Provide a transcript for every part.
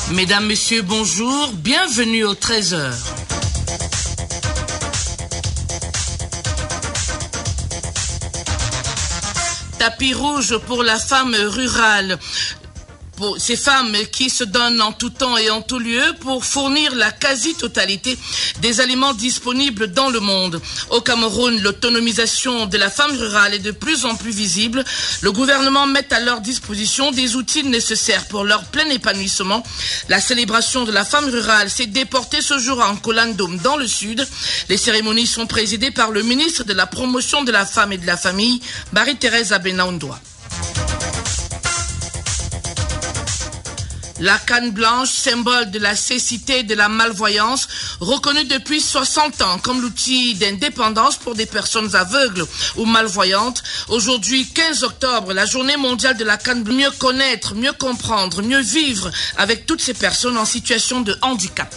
Mesdames, Messieurs, bonjour, bienvenue au 13h. Tapis rouge pour la femme rurale. Pour ces femmes qui se donnent en tout temps et en tout lieu pour fournir la quasi-totalité des aliments disponibles dans le monde. Au Cameroun, l'autonomisation de la femme rurale est de plus en plus visible. Le gouvernement met à leur disposition des outils nécessaires pour leur plein épanouissement. La célébration de la femme rurale s'est déportée ce jour en Kolandom, dans le sud. Les cérémonies sont présidées par le ministre de la Promotion de la Femme et de la Famille, Marie-Thérèse Abenaondoa. La canne blanche, symbole de la cécité et de la malvoyance, reconnue depuis 60 ans comme l'outil d'indépendance pour des personnes aveugles ou malvoyantes. Aujourd'hui, 15 octobre, la journée mondiale de la canne blanche. Mieux connaître, mieux comprendre, mieux vivre avec toutes ces personnes en situation de handicap.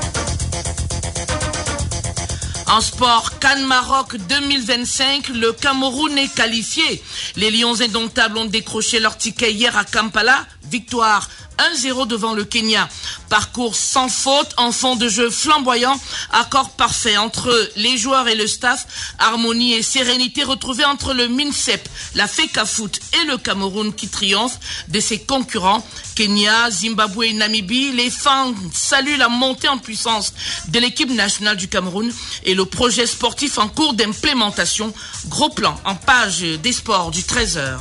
En sport, CAN Maroc 2025, le Cameroun est qualifié. Les Lions indomptables ont décroché leur ticket hier à Kampala. Victoire 1-0 devant le Kenya. Parcours sans faute, en fond de jeu flamboyant, accord parfait entre les joueurs et le staff, harmonie et sérénité retrouvée entre le MINSEP, la FECAFOOT et le Cameroun qui triomphe de ses concurrents. Kenya, Zimbabwe et Namibie, les fans saluent la montée en puissance de l'équipe nationale du Cameroun et le projet sportif en cours d'implémentation. Gros plan en page des sports du 13h.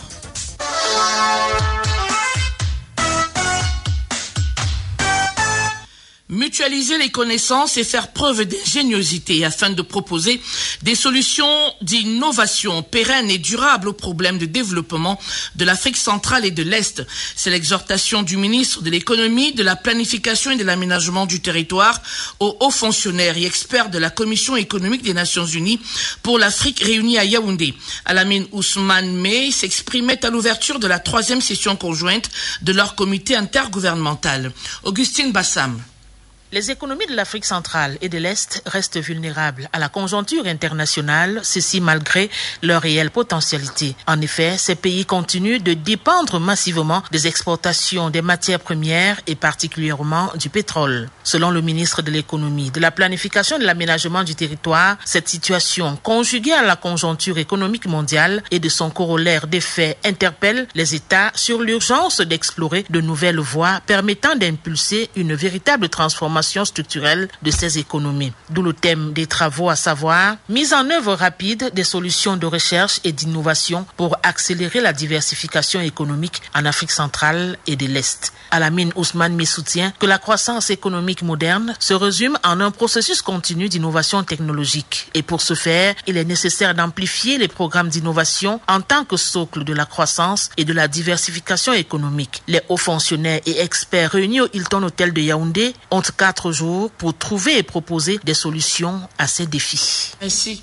Mutualiser les connaissances et faire preuve d'ingéniosité afin de proposer des solutions d'innovation pérennes et durables aux problèmes de développement de l'Afrique centrale et de l'Est. C'est l'exhortation du ministre de l'économie, de la planification et de l'aménagement du territoire aux hauts fonctionnaires et experts de la Commission économique des Nations Unies pour l'Afrique réunie à Yaoundé. Alamine Ousmane Mey s'exprimait à l'ouverture de la 3e session conjointe de leur comité intergouvernemental. Augustine Bassam. Les économies de l'Afrique centrale et de l'Est restent vulnérables à la conjoncture internationale, ceci malgré leur réelle potentialité. En effet, ces pays continuent de dépendre massivement des exportations des matières premières et particulièrement du pétrole. Selon le ministre de l'économie, de la planification et de l'aménagement du territoire, cette situation, conjuguée à la conjoncture économique mondiale et de son corollaire d'effet, interpelle les États sur l'urgence d'explorer de nouvelles voies permettant d'impulser une véritable transformation structurelle de ces économies. D'où le thème des travaux, à savoir mise en œuvre rapide des solutions de recherche et d'innovation pour accélérer la diversification économique en Afrique centrale et de l'Est. Alamine Ousmane Mey soutient que la croissance économique moderne se résume en un processus continu d'innovation technologique. Et pour ce faire, il est nécessaire d'amplifier les programmes d'innovation en tant que socle de la croissance et de la diversification économique. Les hauts fonctionnaires et experts réunis au Hilton Hotel de Yaoundé ont 4 jours pour trouver et proposer des solutions à ces défis. Merci.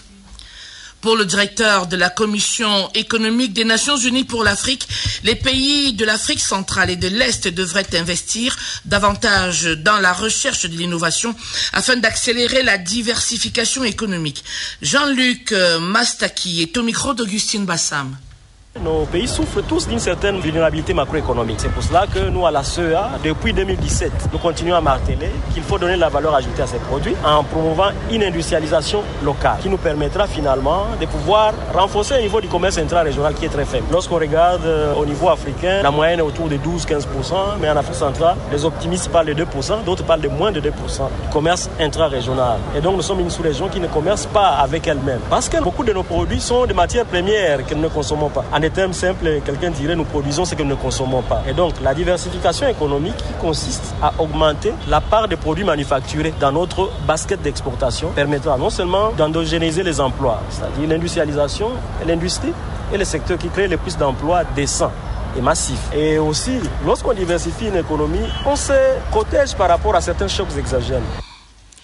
Pour le directeur de la Commission économique des Nations Unies pour l'Afrique, les pays de l'Afrique centrale et de l'Est devraient investir davantage dans la recherche de l'innovation afin d'accélérer la diversification économique. Jean-Luc Mastaki est au micro d'Augustine Bassam. Nos pays souffrent tous d'une certaine vulnérabilité macroéconomique. C'est pour cela que nous, à la CEA, depuis 2017, nous continuons à marteler qu'il faut donner de la valeur ajoutée à ces produits en promouvant une industrialisation locale qui nous permettra finalement de pouvoir renforcer le niveau du commerce intra-régional qui est très faible. Lorsqu'on regarde au niveau africain, la moyenne est autour de 12-15%, mais en Afrique centrale, les optimistes parlent de 2%, d'autres parlent de moins de 2% du commerce intra-régional. Et donc nous sommes une sous-région qui ne commerce pas avec elle-même. Parce que beaucoup de nos produits sont des matières premières que nous ne consommons pas. En des termes simples, quelqu'un dirait nous produisons ce que nous ne consommons pas. Et donc la diversification économique qui consiste à augmenter la part des produits manufacturés dans notre basket d'exportation permettra non seulement d'endogénéiser les emplois, c'est-à-dire l'industrialisation et l'industrie et les secteurs qui créent le plus d'emplois décents et massifs. Et aussi, lorsqu'on diversifie une économie, on se protège par rapport à certains chocs exogènes.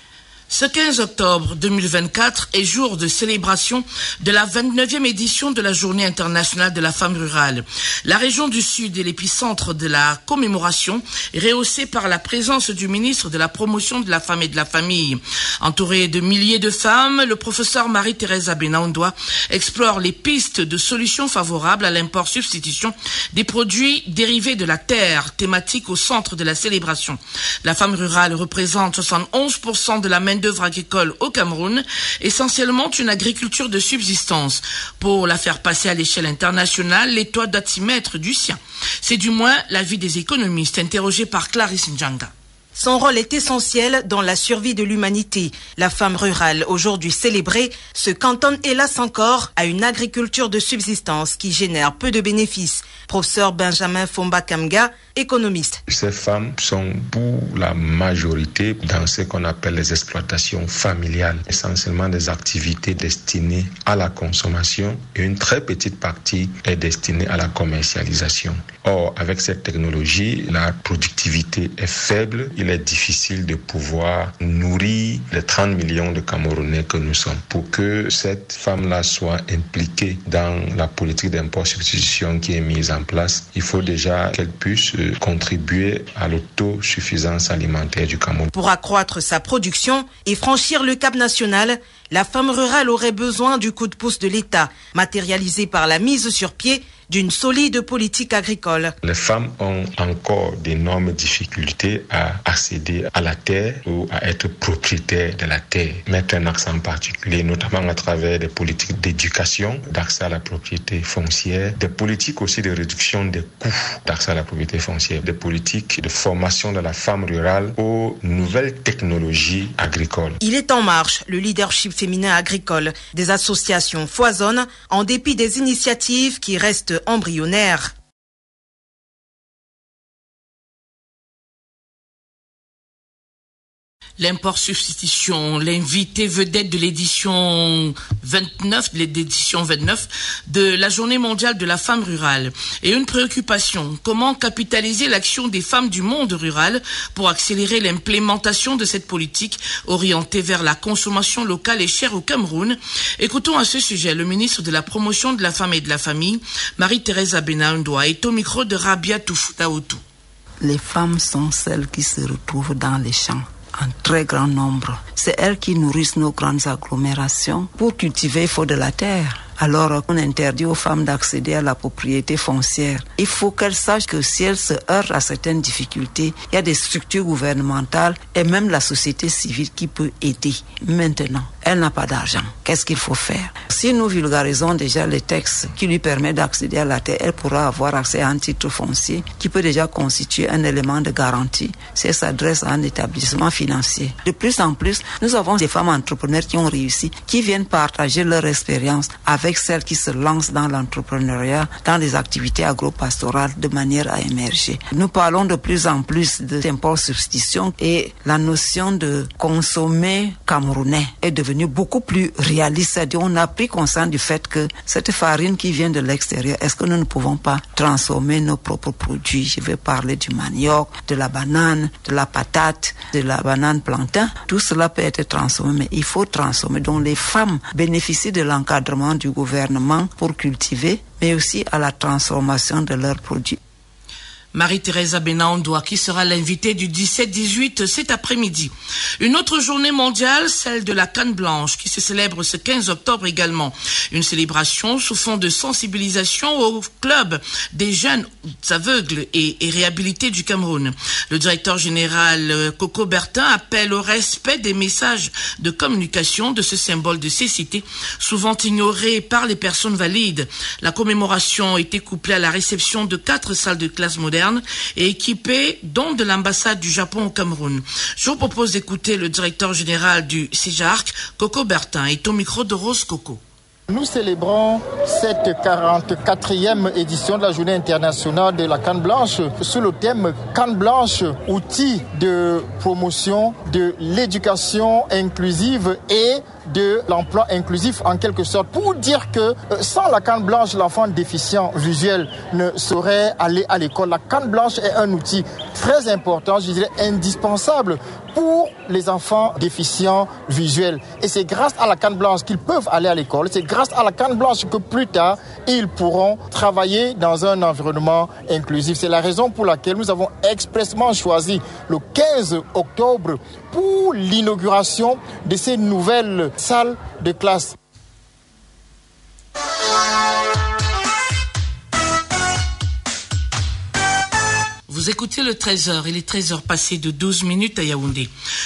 Ce 15 octobre 2024 est jour de célébration de la 29e édition de la Journée internationale de la femme rurale. La région du Sud est l'épicentre de la commémoration, rehaussée par la présence du ministre de la Promotion de la Femme et de la Famille. Entouré de milliers de femmes, le professeur Marie-Thérèse Abena-Ondoa explore les pistes de solutions favorables à l'import-substitution des produits dérivés de la terre, thématique au centre de la célébration. La femme rurale représente 71% de la main-d'œuvre agricole au Cameroun, essentiellement une agriculture de subsistance. Pour la faire passer à l'échelle internationale, l'État doit y mettre du sien. C'est du moins l'avis des économistes interrogés par Clarisse Ndjanga. Son rôle est essentiel dans la survie de l'humanité. La femme rurale, aujourd'hui célébrée, se cantonne hélas encore à une agriculture de subsistance qui génère peu de bénéfices. Professeur Benjamin Fomba Kamga, économiste. Ces femmes sont pour la majorité dans ce qu'on appelle les exploitations familiales, essentiellement des activités destinées à la consommation et une très petite partie est destinée à la commercialisation. Or, avec cette technologie, la productivité est faible. Il est difficile de pouvoir nourrir les 30 millions de Camerounais que nous sommes. Pour que cette femme-là soit impliquée dans la politique d'import-substitution qui est mise en place, il faut déjà qu'elle puisse contribuer à l'autosuffisance alimentaire du Cameroun. Pour accroître sa production et franchir le cap national, la femme rurale aurait besoin du coup de pouce de l'État, matérialisé par la mise sur pied d'une solide politique agricole. Les femmes ont encore d'énormes difficultés à accéder à la terre ou à être propriétaires de la terre. Mettre un accent particulier, notamment à travers des politiques d'éducation, d'accès à la propriété foncière, des politiques aussi de réduction des coûts d'accès à la propriété foncière, des politiques de formation de la femme rurale aux nouvelles technologies agricoles. Il est en marche, le leadership féminin agricole. Des associations foisonnent en dépit des initiatives qui restent embryonnaires. L'import-substitution, l'invité vedette de l'édition 29 de la Journée mondiale de la femme rurale. Et une préoccupation, comment capitaliser l'action des femmes du monde rural pour accélérer l'implémentation de cette politique orientée vers la consommation locale et chère au Cameroun. Écoutons à ce sujet le ministre de la Promotion de la Femme et de la Famille, Marie-Thérèse Abena-Ondoa, est au micro de Rabia Toufutaoutou. Les femmes sont celles qui se retrouvent dans les champs en très grand nombre. C'est elles qui nourrissent nos grandes agglomérations. Pour cultiver, il faut de la terre. Alors, on interdit aux femmes d'accéder à la propriété foncière. Il faut qu'elles sachent que si elles se heurtent à certaines difficultés, il y a des structures gouvernementales et même la société civile qui peut aider. Maintenant, elle n'a pas d'argent. Qu'est-ce qu'il faut faire? Si nous vulgarisons déjà les textes qui lui permettent d'accéder à la terre, elle pourra avoir accès à un titre foncier qui peut déjà constituer un élément de garantie si elle s'adresse à un établissement financier. De plus en plus, nous avons des femmes entrepreneurs qui ont réussi, qui viennent partager leur expérience avec celles qui se lancent dans l'entrepreneuriat, dans les activités agro-pastorales de manière à émerger. Nous parlons de plus en plus d'import-substitution et la notion de consommer camerounais est devenue beaucoup plus réaliste. C'est-à-dire, on a pris conscience du fait que cette farine qui vient de l'extérieur, est-ce que nous ne pouvons pas transformer nos propres produits? Je vais parler du manioc, de la banane, de la patate, de la banane plantain. Tout cela peut être transformé, mais il faut transformer. Donc les femmes bénéficient de l'encadrement du gouvernement pour cultiver, mais aussi à la transformation de leurs produits. Marie-Thérèse Abena-Ondoa, qui sera l'invitée du 17-18 cet après-midi. Une autre journée mondiale, celle de la canne blanche, qui se célèbre ce 15 octobre également. Une célébration sous fond de sensibilisation au club des jeunes aveugles et réhabilités du Cameroun. Le directeur général Coco Bertin appelle au respect des messages de communication de ce symbole de cécité, souvent ignoré par les personnes valides. La commémoration était couplée à la réception de 4 salles de classe modernes et équipé dont de l'ambassade du Japon au Cameroun. Je vous propose d'écouter le directeur général du CEJARC, Coco Bertin, est au micro de Rose Coco. Nous célébrons cette 44e édition de la Journée internationale de la canne blanche sous le thème canne blanche, outil de promotion de l'éducation inclusive et de l'emploi inclusif en quelque sorte, pour dire que sans la canne blanche, l'enfant déficient visuel ne saurait aller à l'école. La canne blanche est un outil très important, je dirais indispensable pour les enfants déficients visuels. Et c'est grâce à la canne blanche qu'ils peuvent aller à l'école. C'est grâce à la canne blanche que plus tard, ils pourront travailler dans un environnement inclusif. C'est la raison pour laquelle nous avons expressément choisi le 15 octobre pour l'inauguration de ces nouvelles salles de classe. Vous écoutez le 13h, il est 13h passé de 12 minutes à Yaoundé.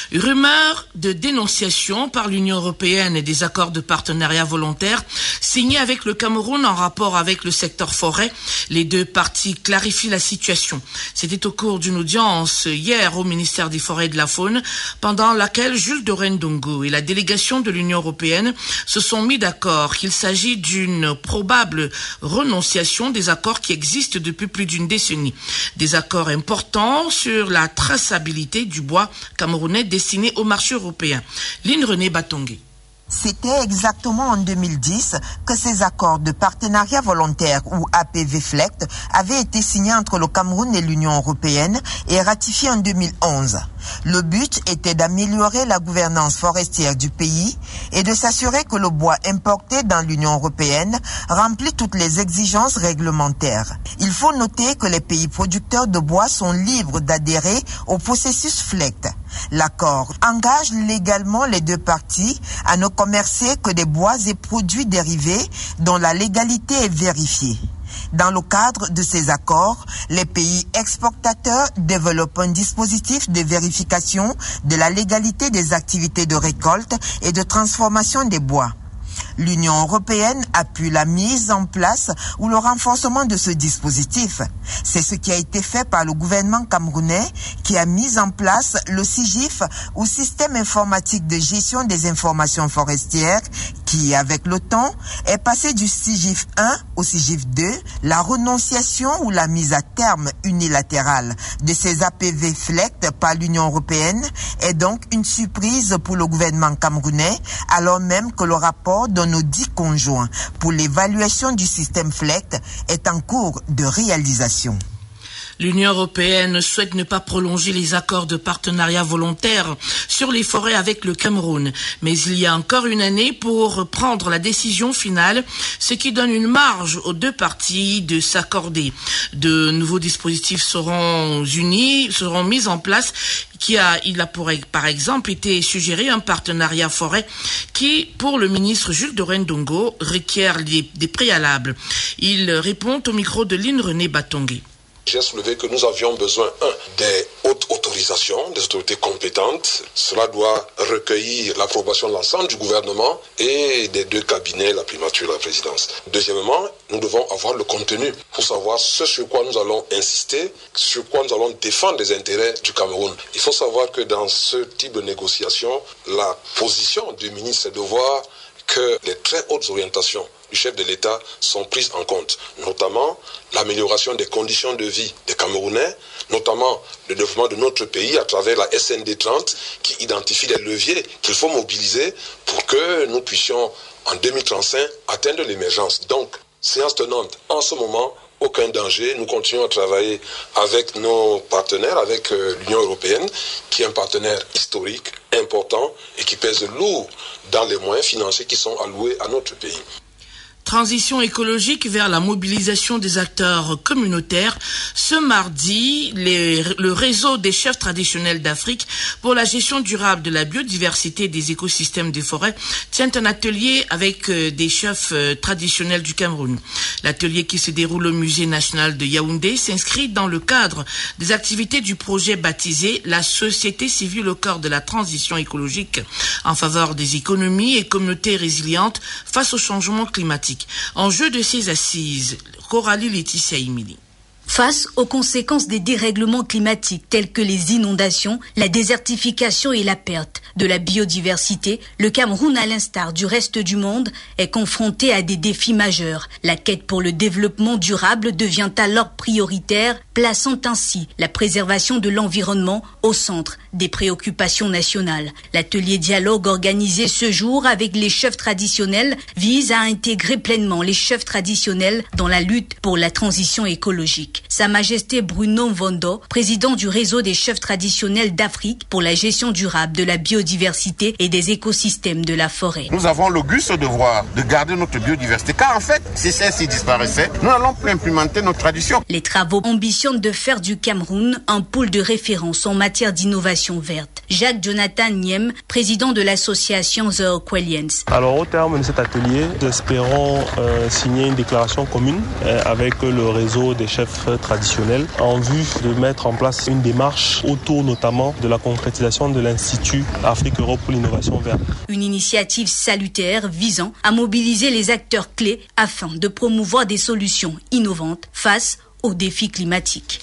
Rumeur de dénonciation par l'Union européenne et des accords de partenariat volontaire signés avec le Cameroun en rapport avec le secteur forêt. Les deux parties clarifient la situation. C'était au cours d'une audience hier au ministère des Forêts et de la Faune, pendant laquelle Jules Dorendongo et la délégation de l'Union européenne se sont mis d'accord qu'il s'agit d'une probable renonciation des accords qui existent depuis plus d'une décennie. Des accords importants sur la traçabilité du bois camerounais destiné au marché européen. Lynn René Batongué. C'était exactement en 2010 que ces accords de partenariat volontaire ou APV-FLECT avaient été signés entre le Cameroun et l'Union européenne et ratifiés en 2011. Le but était d'améliorer la gouvernance forestière du pays et de s'assurer que le bois importé dans l'Union européenne remplit toutes les exigences réglementaires. Il faut noter que les pays producteurs de bois sont libres d'adhérer au processus FLECT. L'accord engage légalement les deux parties à ne commercer que des bois et produits dérivés dont la légalité est vérifiée. Dans le cadre de ces accords, les pays exportateurs développent un dispositif de vérification de la légalité des activités de récolte et de transformation des bois. L'Union européenne appuie la mise en place ou le renforcement de ce dispositif. C'est ce qui a été fait par le gouvernement camerounais qui a mis en place le SIGIF ou Système informatique de gestion des informations forestières qui, avec le temps, est passé du SIGIF 1 au SIGIF 2. La renonciation ou la mise à terme unilatérale de ces APV FLECT par l'Union européenne est donc une surprise pour le gouvernement camerounais, alors même que le rapport de nos 10 conjoints pour l'évaluation du système FLECT est en cours de réalisation. L'Union européenne souhaite ne pas prolonger les accords de partenariat volontaire sur les forêts avec le Cameroun. Mais il y a encore une année pour prendre la décision finale, ce qui donne une marge aux deux parties de s'accorder. De nouveaux dispositifs seront mis en place. Il a par exemple été suggéré un partenariat forêt qui, pour le ministre Jules Dorendongo, requiert des préalables. Il répond au micro de Lynn René Batongué. J'ai soulevé que nous avions besoin, des hautes autorisations, des autorités compétentes. Cela doit recueillir l'approbation de l'ensemble du gouvernement et des deux cabinets, la primature et la présidence. Deuxièmement, nous devons avoir le contenu pour savoir ce sur quoi nous allons insister, sur quoi nous allons défendre les intérêts du Cameroun. Il faut savoir que dans ce type de négociation, la position du ministre, c'est de voir que les très hautes orientations du chef de l'État sont prises en compte, notamment l'amélioration des conditions de vie des Camerounais, notamment le développement de notre pays à travers la SND 30 qui identifie les leviers qu'il faut mobiliser pour que nous puissions en 2035 atteindre l'émergence. Donc, séance tenante, en ce moment, aucun danger. Nous continuons à travailler avec nos partenaires, avec l'Union européenne, qui est un partenaire historique, important et qui pèse lourd dans les moyens financiers qui sont alloués à notre pays. Transition écologique vers la mobilisation des acteurs communautaires. Ce mardi, le réseau des chefs traditionnels d'Afrique pour la gestion durable de la biodiversité et des écosystèmes des forêts tient un atelier avec des chefs traditionnels du Cameroun. L'atelier qui se déroule au musée national de Yaoundé s'inscrit dans le cadre des activités du projet baptisé La société civile au cœur de la transition écologique en faveur des économies et communautés résilientes face au changement climatique. En jeu de ces assises, Coralie Laetitia Emily. Face aux conséquences des dérèglements climatiques tels que les inondations, la désertification et la perte de la biodiversité, le Cameroun, à l'instar du reste du monde, est confronté à des défis majeurs. La quête pour le développement durable devient alors prioritaire, plaçant ainsi la préservation de l'environnement au centre des préoccupations nationales. L'atelier dialogue organisé ce jour avec les chefs traditionnels vise à intégrer pleinement les chefs traditionnels dans la lutte pour la transition écologique. Sa Majesté Bruno Mvondo, président du réseau des chefs traditionnels d'Afrique pour la gestion durable de la biodiversité et des écosystèmes de la forêt. Nous avons l'auguste devoir de garder notre biodiversité, car en fait, si celle-ci disparaissait, nous n'allons plus implémenter nos traditions. Les travaux ambitionnent de faire du Cameroun un pôle de référence en matière d'innovation verte. Jacques Jonathan Niem, président de l'association The Aqualians. Alors au terme de cet atelier, nous espérons signer une déclaration commune avec le réseau des chefs traditionnels en vue de mettre en place une démarche autour notamment de la concrétisation de l'Institut Afrique-Europe pour l'innovation verte. Une initiative salutaire visant à mobiliser les acteurs clés afin de promouvoir des solutions innovantes face aux défis climatiques.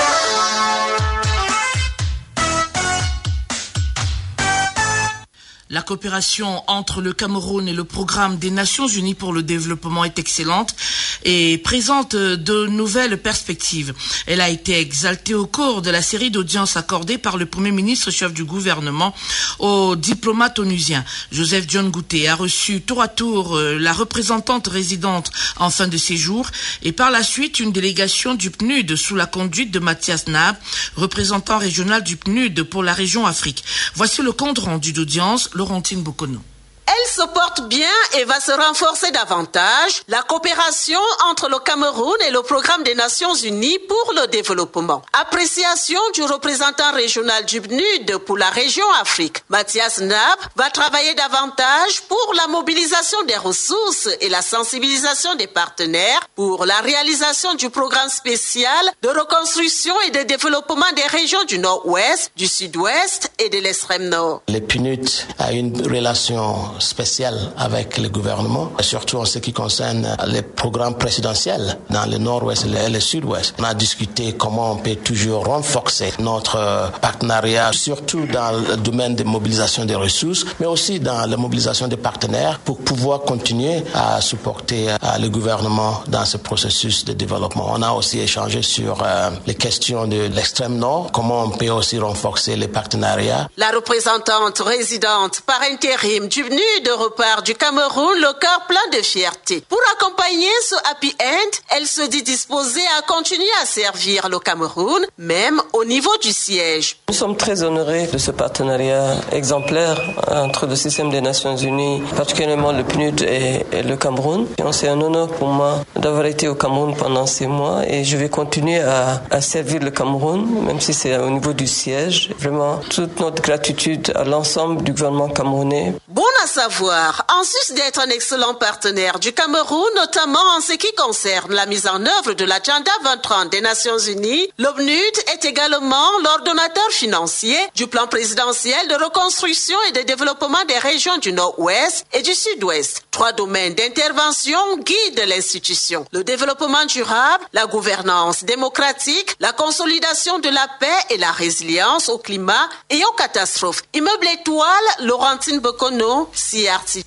La coopération entre le Cameroun et le programme des Nations Unies pour le développement est excellente et présente de nouvelles perspectives. Elle a été exaltée au cours de la série d'audiences accordées par le Premier ministre chef du gouvernement au diplomate onusien. Joseph John Gouté a reçu tour à tour la représentante résidente en fin de séjour et par la suite une délégation du PNUD sous la conduite de Mathias Nab, représentant régional du PNUD pour la région Afrique. Voici le compte rendu d'audience. Laurentine Bokono. Elle se porte bien et va se renforcer davantage la coopération entre le Cameroun et le programme des Nations Unies pour le développement. Appréciation du représentant régional du PNUD pour la région Afrique. Mathias Nab va travailler davantage pour la mobilisation des ressources et la sensibilisation des partenaires pour la réalisation du programme spécial de reconstruction et de développement des régions du Nord-Ouest, du Sud-Ouest et de l'extrême Nord. Le PNUD a une relation spéciale avec le gouvernement, surtout en ce qui concerne les programmes présidentiels dans le nord-ouest et le sud-ouest. On a discuté comment on peut toujours renforcer notre partenariat, surtout dans le domaine de mobilisation des ressources, mais aussi dans la mobilisation des partenaires pour pouvoir continuer à supporter le gouvernement dans ce processus de développement. On a aussi échangé sur les questions de l'extrême nord, comment on peut aussi renforcer les partenariats. La représentante résidente par intérim du PNUD repart du Cameroun, le cœur plein de fierté. Pour accompagner ce happy end, elle se dit disposée à continuer à servir le Cameroun, même au niveau du siège. Nous sommes très honorés de ce partenariat exemplaire entre le système des Nations Unies, particulièrement le PNUD et le Cameroun. C'est un honneur pour moi d'avoir été au Cameroun pendant 6 mois et je vais continuer à servir le Cameroun, même si c'est au niveau du siège. Vraiment, toute notre gratitude à l'ensemble du gouvernement camerounais. Bon à savoir, en sus d'être un excellent partenaire du Cameroun, notamment en ce qui concerne la mise en œuvre de l'agenda 2030 des Nations Unies, le PNUD est également l'ordonnateur financier du plan présidentiel de reconstruction et de développement des régions du Nord-Ouest et du Sud-Ouest. 3 domaines d'intervention guident l'institution: le développement durable, la gouvernance démocratique, la consolidation de la paix et la résilience au climat et aux catastrophes. Immeuble Étoile, Laurentine Bokono, CRT.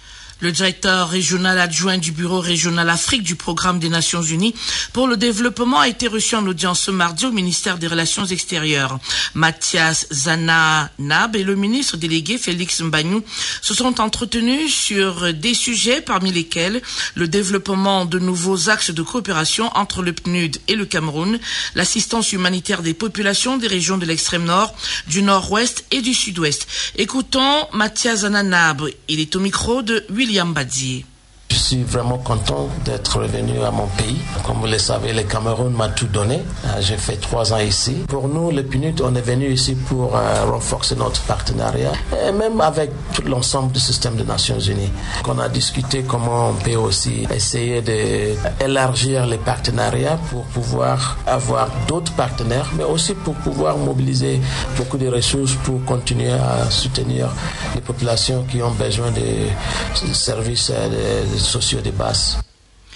Le directeur régional adjoint du Bureau régional Afrique du Programme des Nations Unies pour le développement a été reçu en audience ce mardi au ministère des Relations extérieures. Mathias Zana Nab et le ministre délégué Félix Mbagnou se sont entretenus sur des sujets parmi lesquels le développement de nouveaux axes de coopération entre le PNUD et le Cameroun, l'assistance humanitaire des populations des régions de l'extrême nord, du nord-ouest et du sud-ouest. Écoutons Mathias Zana Nab. Il est au micro de William Badier. Je suis vraiment content d'être revenu à mon pays. Comme vous le savez, le Cameroun m'a tout donné. J'ai fait 3 ans ici. Pour nous, le PNUD, on est venu ici pour renforcer notre partenariat, et même avec tout l'ensemble du système des Nations Unies. On a discuté comment on peut aussi essayer d'élargir les partenariats pour pouvoir avoir d'autres partenaires, mais aussi pour pouvoir mobiliser beaucoup de ressources pour continuer à soutenir les populations qui ont besoin de services sociaux de base.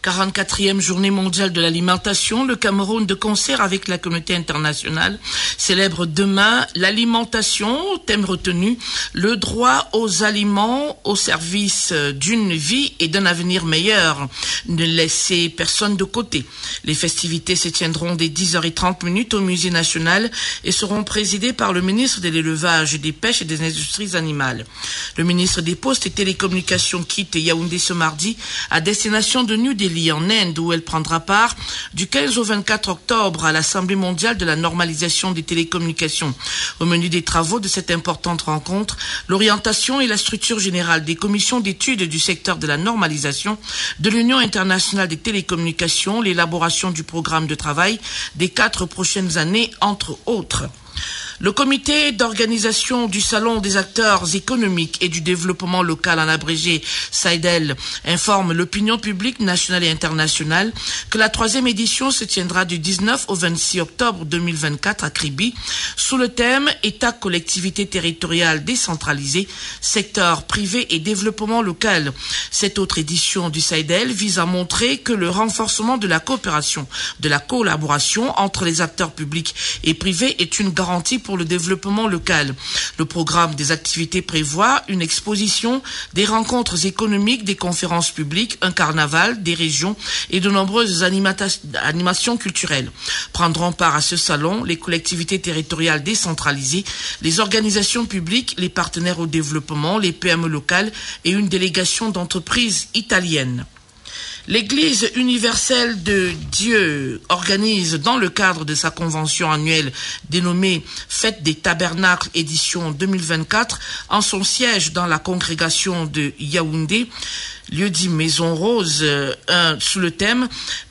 44e journée mondiale de l'alimentation, le Cameroun, de concert avec la communauté internationale, célèbre demain l'alimentation, thème retenu, le droit aux aliments au service d'une vie et d'un avenir meilleur. Ne laissez personne de côté. Les festivités se tiendront dès 10h30 au Musée national et seront présidées par le ministre de l'Élevage, des Pêches et des Industries animales. Le ministre des Postes et Télécommunications quitte Yaoundé ce mardi à destination de New Delhi en Inde, où elle prendra part du 15 au 24 octobre à l'Assemblée mondiale de la normalisation des télécommunications. Au menu des travaux de cette importante rencontre, l'orientation et la structure générale des commissions d'études du secteur de la normalisation, de l'Union internationale des télécommunications, l'élaboration du programme de travail des 4 prochaines années, entre autres. Le comité d'organisation du Salon des acteurs économiques et du développement local en abrégé SAIDEL informe l'opinion publique nationale et internationale que la 3e édition se tiendra du 19 au 26 octobre 2024 à Kribi sous le thème État, collectivité territoriale décentralisée, secteur privé et développement local. Cette autre édition du SAIDEL vise à montrer que le renforcement de la coopération, de la collaboration entre les acteurs publics et privés est une garantie pour le développement local. Le programme des activités prévoit une exposition, des rencontres économiques, des conférences publiques, un carnaval, des régions et de nombreuses animations culturelles. Prendront part à ce salon les collectivités territoriales décentralisées, les organisations publiques, les partenaires au développement, les PME locales et une délégation d'entreprises italiennes. L'Église universelle de Dieu organise dans le cadre de sa convention annuelle dénommée Fête des Tabernacles édition 2024 en son siège dans la congrégation de Yaoundé, lieu dit Maison Rose, sous le thème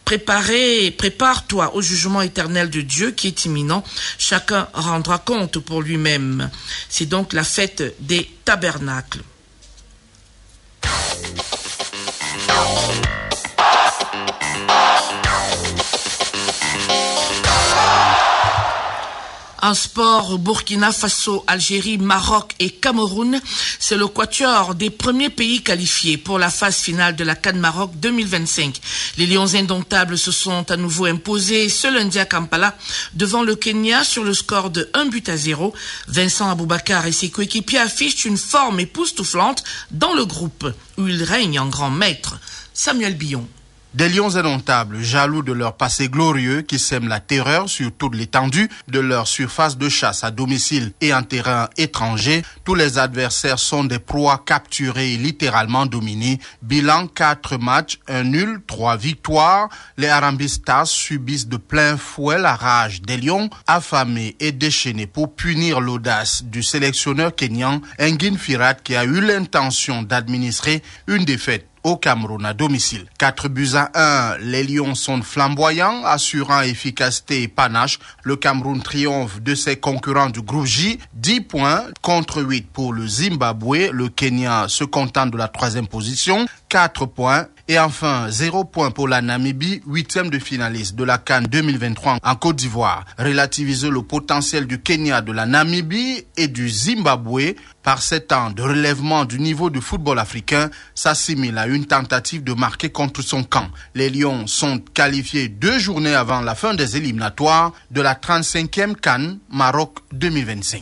Prépare-toi au jugement éternel de Dieu qui est imminent, chacun rendra compte pour lui-même. C'est donc la fête des Tabernacles. En sport, Burkina Faso, Algérie, Maroc et Cameroun, c'est le quatuor des premiers pays qualifiés pour la phase finale de la CAN Maroc 2025. Les Lions indomptables se sont à nouveau imposés ce lundi à Kampala devant le Kenya sur le score de 1-0. Vincent Aboubakar et ses coéquipiers affichent une forme époustouflante dans le groupe où ils règnent en grand maître. Samuel Billon. Des Lions indomptables, jaloux de leur passé glorieux qui sèment la terreur sur toute l'étendue de leur surface de chasse à domicile et en terrain étranger. Tous les adversaires sont des proies capturées et littéralement dominées. Bilan 4 matchs, 1 nul, 3 victoires. Les Harambistas subissent de plein fouet la rage des Lions, affamés et déchaînés pour punir l'audace du sélectionneur kényan Engin Firat qui a eu l'intention d'administrer une défaite au Cameroun à domicile. 4-1, les Lions sont flamboyants, assurant efficacité et panache. Le Cameroun triomphe de ses concurrents du groupe J, 10 points contre 8 pour le Zimbabwe. Le Kenya se contente de la 3e position, 4 points. Et enfin, 0 point pour la Namibie, 8e de finaliste de la CAN 2023 en Côte d'Ivoire. Relativiser le potentiel du Kenya, de la Namibie et du Zimbabwe par 7 ans de relèvement du niveau du football africain s'assimile à une tentative de marquer contre son camp. Les Lions sont qualifiés 2 journées avant la fin des éliminatoires de la 35e CAN Maroc 2025.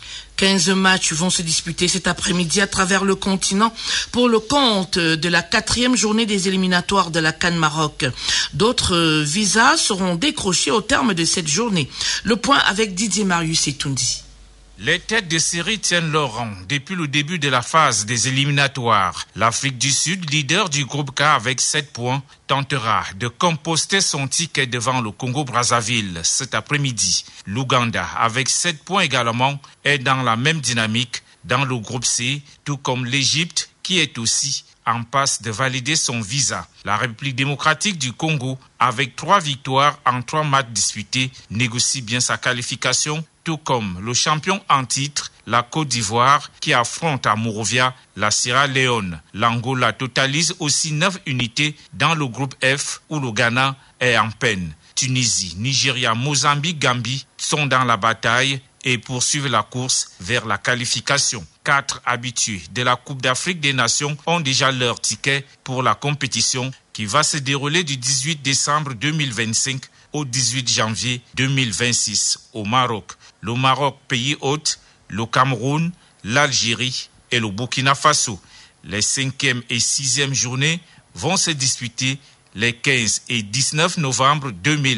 15 matchs vont se disputer cet après-midi à travers le continent pour le compte de la 4e journée des éliminatoires de la CAN Maroc. D'autres visas seront décrochés au terme de cette journée. Le point avec Didier Marius et Toundi. Les têtes de série tiennent leur rang depuis le début de la phase des éliminatoires. L'Afrique du Sud, leader du groupe K avec 7 points, tentera de composter son ticket devant le Congo-Brazzaville cet après-midi. L'Ouganda, avec 7 points également, est dans la même dynamique dans le groupe C, tout comme l'Égypte qui est aussi en passe de valider son visa. La République démocratique du Congo, avec 3 victoires en 3 matchs disputés, négocie bien sa qualification, tout comme le champion en titre, la Côte d'Ivoire, qui affronte à Monrovia la Sierra Leone. L'Angola totalise aussi 9 unités dans le groupe F, où le Ghana est en peine. Tunisie, Nigeria, Mozambique, Gambie sont dans la bataille et poursuivent la course vers la qualification. 4 habitués de la Coupe d'Afrique des Nations ont déjà leur ticket pour la compétition. qui va se dérouler du 18 décembre 2025 au 18 janvier 2026 au Maroc. Le Maroc, pays hôte, le Cameroun, l'Algérie et le Burkina Faso. Les 5e et 6e journées vont se disputer les 15 et 19 novembre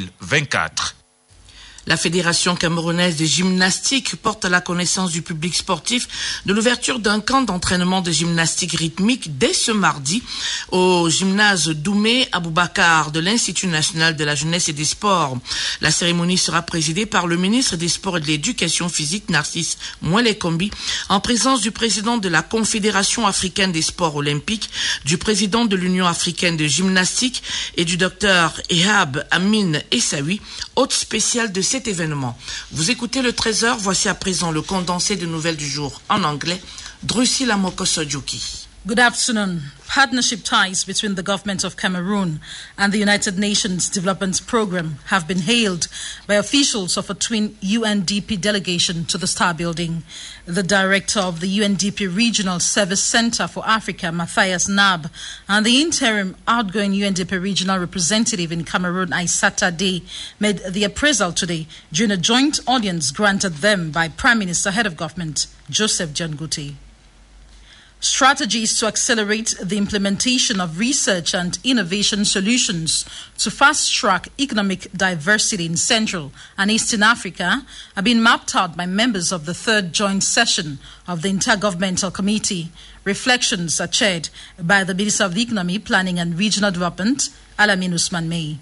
2024. La Fédération camerounaise de gymnastique porte à la connaissance du public sportif de l'ouverture d'un camp d'entraînement de gymnastique rythmique dès ce mardi au gymnase Doumé Aboubakar de l'Institut national de la jeunesse et des sports. La cérémonie sera présidée par le ministre des Sports et de l'Éducation physique, Narcisse Mouelé-Kombi, en présence du président de la Confédération africaine des sports olympiques, du président de l'Union africaine de gymnastique et du docteur Ehab Amin Essaoui, hôte spécial de cet événement. Vous écoutez le 13h, voici à présent le condensé de nouvelles du jour en anglais. Drusilla Mokosodjuki. Good afternoon. Partnership ties between the government of Cameroon and the United Nations Development Programme have been hailed by officials of a twin UNDP delegation to the Star Building. The director of the UNDP Regional Service Center for Africa, Matthias Nab, and the interim outgoing UNDP regional representative in Cameroon, Aissata Dey, made the appraisal today during a joint audience granted them by Prime Minister, Head of Government, Joseph John Guti. Strategies to accelerate the implementation of research and innovation solutions to fast-track economic diversity in Central and Eastern Africa have been mapped out by members of the third joint session of the Intergovernmental Committee. Reflections are chaired by the Minister of the Economy, Planning and Regional Development, Alamin Usman Mey.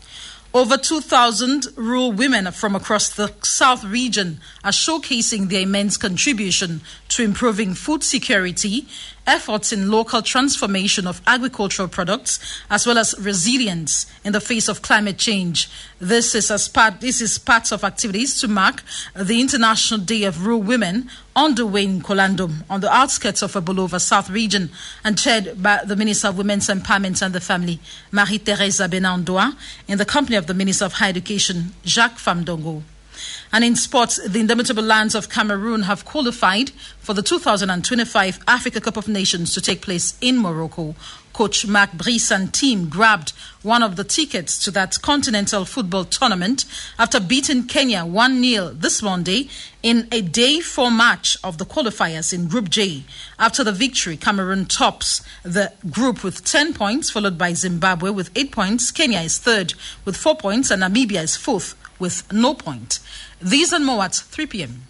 Over 2,000 rural women from across the South region are showcasing their immense contribution to improving food security, efforts in local transformation of agricultural products, as well as resilience in the face of climate change. This is part of activities to mark the International Day of Rural Women underway in Kolandom on the outskirts of Abolova South region and chaired by the Minister of Women's Empowerment and the Family, Marie-Thérèse Abenandoa, in the company of the Minister of Higher Education, Jacques Famdongo. And in sports, the Indomitable Lions of Cameroon have qualified for the 2025 Africa Cup of Nations to take place in Morocco. Coach Marc Brice and team grabbed one of the tickets to that continental football tournament after beating Kenya 1-0 this Monday in a Day 4 match of the qualifiers in Group J. After the victory, Cameroon tops the group with 10 points, followed by Zimbabwe with 8 points. Kenya is third with 4 points, and Namibia is fourth with no point. These and more at 3 p.m.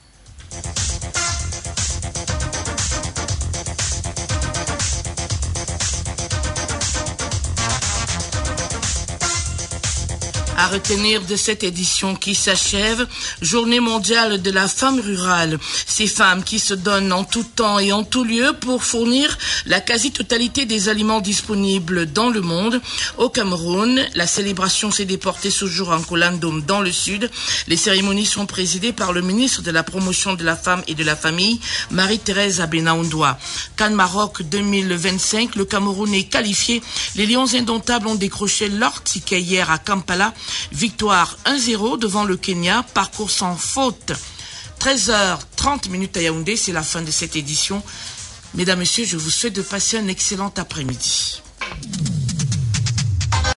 À retenir de cette édition qui s'achève, Journée mondiale de la femme rurale. Ces femmes qui se donnent en tout temps et en tout lieu pour fournir la quasi-totalité des aliments disponibles dans le monde. Au Cameroun, la célébration s'est déportée ce jour en Kolandom dans le sud. Les cérémonies sont présidées par le ministre de la Promotion de la Femme et de la Famille, Marie-Thérèse Abenaoundoa. Cannes Maroc 2025, le Cameroun est qualifié. Les Lions indomptables ont décroché leur ticket hier à Kampala. Victoire 1-0 devant le Kenya, parcours sans faute. 13h30 à Yaoundé, c'est la fin de cette édition. Mesdames, Messieurs, je vous souhaite de passer un excellent après-midi.